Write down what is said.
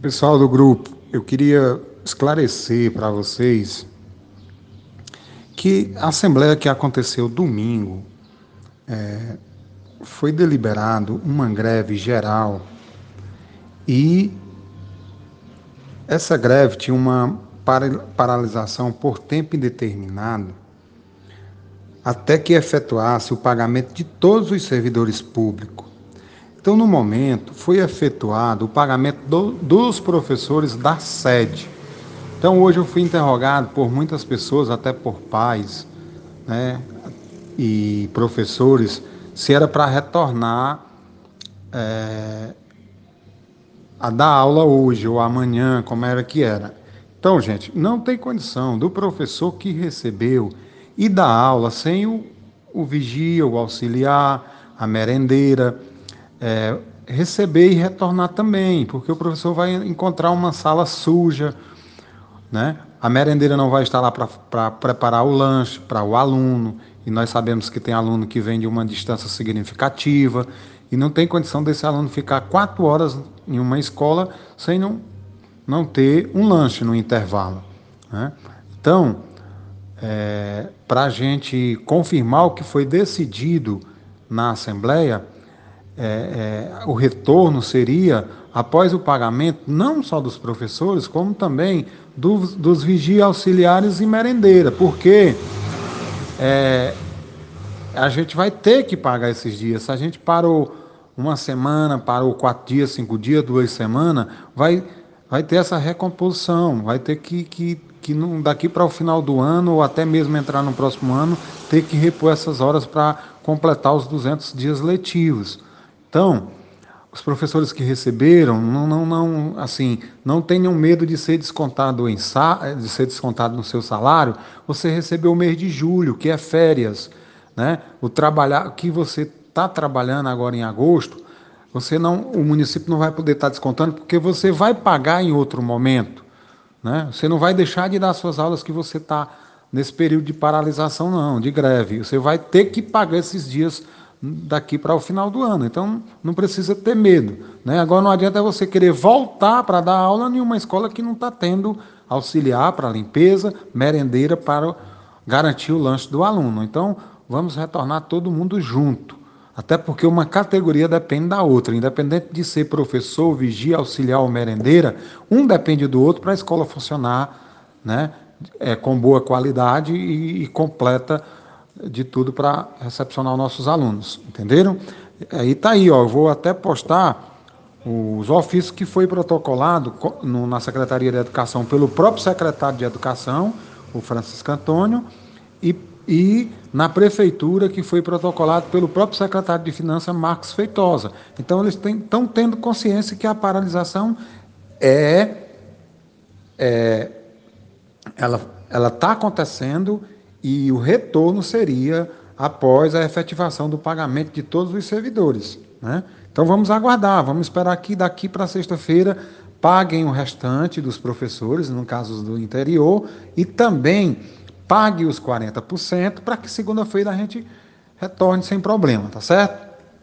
Pessoal do grupo, eu queria esclarecer para vocês que a assembleia que aconteceu domingo foi deliberado uma greve geral e essa greve tinha uma paralisação por tempo indeterminado até que efetuasse o pagamento de todos os servidores públicos. Então, no momento, foi efetuado o pagamento dos professores da sede. Então, hoje eu fui interrogado por muitas pessoas, até por pais, né, e professores, se era para retornar a dar aula hoje ou amanhã, como era que era. Então, gente, não tem condição do professor que recebeu e dar aula sem o vigia, o auxiliar, a merendeira, receber e retornar também, porque o professor vai encontrar uma sala suja, né? A merendeira não vai estar lá para preparar o lanche para o aluno, e nós sabemos que tem aluno que vem de uma distância significativa, e não tem condição desse aluno ficar 4 horas em uma escola sem não ter um lanche no intervalo, né? Então, para a gente confirmar o que foi decidido na Assembleia, o retorno seria após o pagamento não só dos professores, como também dos vigia auxiliares e merendeira, porque a gente vai ter que pagar esses dias. Se a gente parou uma semana, parou 4 dias, 5 dias, 2 semanas, vai ter essa recomposição, vai ter que daqui para o final do ano, ou até mesmo entrar no próximo ano, ter que repor essas horas para completar os 200 dias letivos. Então, os professores que receberam, assim, não tenham medo de ser descontado de ser descontado no seu salário. Você recebeu o mês de julho, que é férias, né? O trabalhar que você está trabalhando agora em agosto, o município não vai poder estar descontando porque você vai pagar em outro momento, né? Você não vai deixar de dar suas aulas que você está nesse período de paralisação, não, de greve. Você vai ter que pagar esses dias daqui para o final do ano. Então, não precisa ter medo, né? Agora, não adianta você querer voltar para dar aula em uma escola que não está tendo auxiliar para limpeza, merendeira para garantir o lanche do aluno. Então, vamos retornar todo mundo junto. Até porque uma categoria depende da outra, independente de ser professor, vigia, auxiliar ou merendeira, um depende do outro para a escola funcionar, né, com boa qualidade e completa de tudo para recepcionar os nossos alunos, entenderam? Aí tá aí, ó, eu vou até postar os ofícios que foi protocolado na Secretaria de Educação pelo próprio secretário de Educação, o Francisco Antônio, e, e na Prefeitura, que foi protocolado pelo próprio secretário de Finanças, Marcos Feitosa. Então, eles estão tendo consciência que a paralisação é, ela está acontecendo e o retorno seria após a efetivação do pagamento de todos os servidores, né? Então vamos aguardar, vamos esperar que daqui para sexta-feira paguem o restante dos professores, no caso do interior, e também pague os 40% para que segunda-feira a gente retorne sem problema, tá certo?